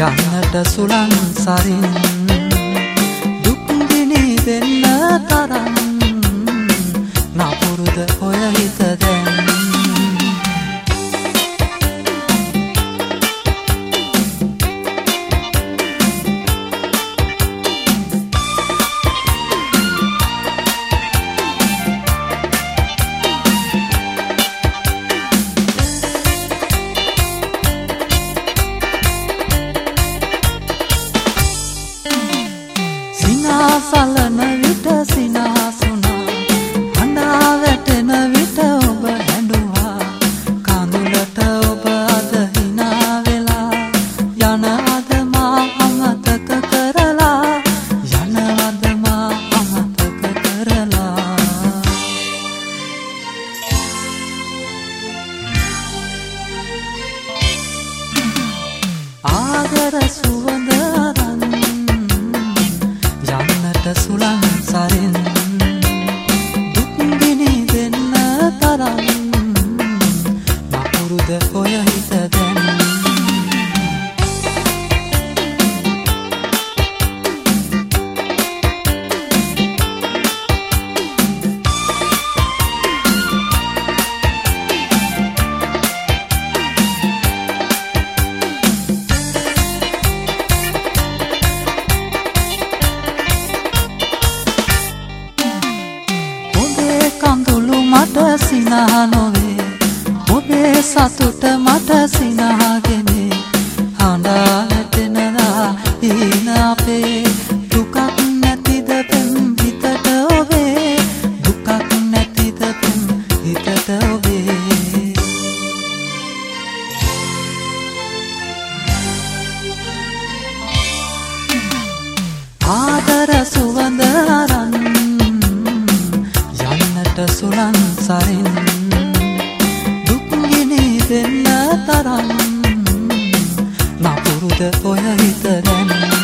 යන්නට සුළං සරින් දුක් දිනි දෙන්න තරම් නපුරුද ඔය හිත දැන් සලන විට සිනාසුනා හඬා වැටෙන විට ඔබ හැඬුවා කඳුලට ඔබ අද හිනා වෙලා යන අද මා අමතක කරලා යනවද මා අමතක කරලා ආදර සුවඳ සුළං සරින් දුක් දිනි දෙන්න තරම් නපුරුද ඔය හිත දැන් කඳුළු මට සිනහ නොවේ ඔබේ සතුට මට සිනහගෙනේ හඬා වැටෙනවා ඊන අපේ දුකක් නැතිද පෙම් හිතට ඔබේ දුකක් නැතිද පෙම් හිතට ඔබේ ආදර සුවඳ අරන් සුළං සරින් දුක් ගිනි දෙන්න තරම් නපුරුද ඔය හිත දැන්